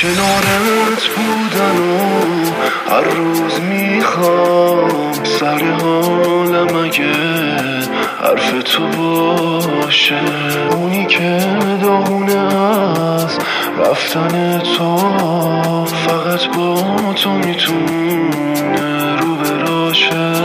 کنارت بودن و هر روز میخوام سر حالم اگه حرف تو باشه، اونی که داغونه از رفتن تو فقط با تو میتونه رو براشه.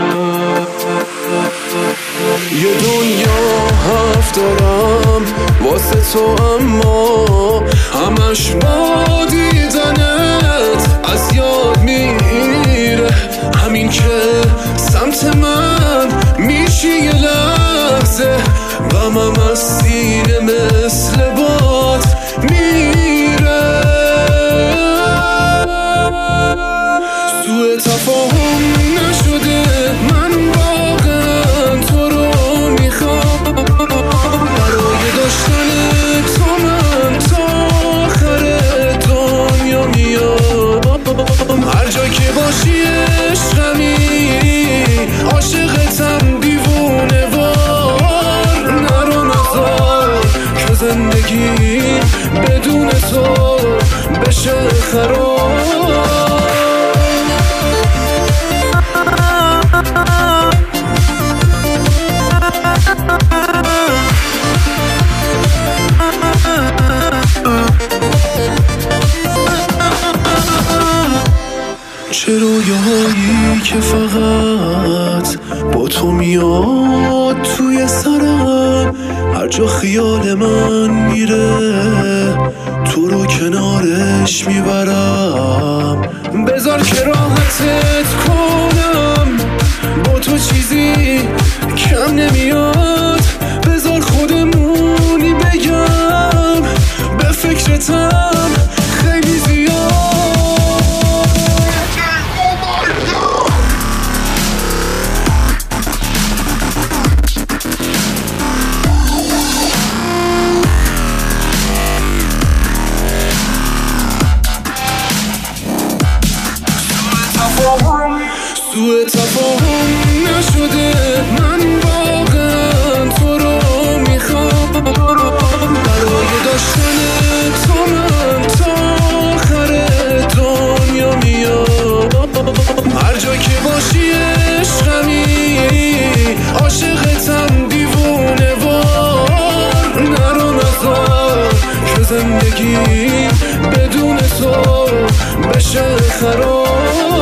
یه دنیا حرف دارم واسه تو، اما همش با دیدنت از یاد میره. همین که سمت من میشی یه لحظه، غمم از سینه مثل باد میره. سوء تفاهم نشده، من واقعا تو رو میخوام. برای داشتن تو من تا آخر دنیا میام. هر جا که باشی عشقمی، عاشقتم دیوونه وار. نرو نذار که زندگی بدون تو بشه خراب. چه رویاهایی که فقط با تو میاد توی سرم، هر جا خیال من میره تو رو کنارش میبرم. بذار که راحتت کنم، با تو چیزی کم نمیاد. بذار خودمونی بگم، به فکرتم خیلی زیاد. سوء تفاهم نشده، من واقعا تو رو میخوام. برای داشتن تو من تا آخر دنیا میام. هر جا که باشی عشقمی، عاشقتم دیوونه وار. نرو نذار که زندگی بدون تو بشه خراب.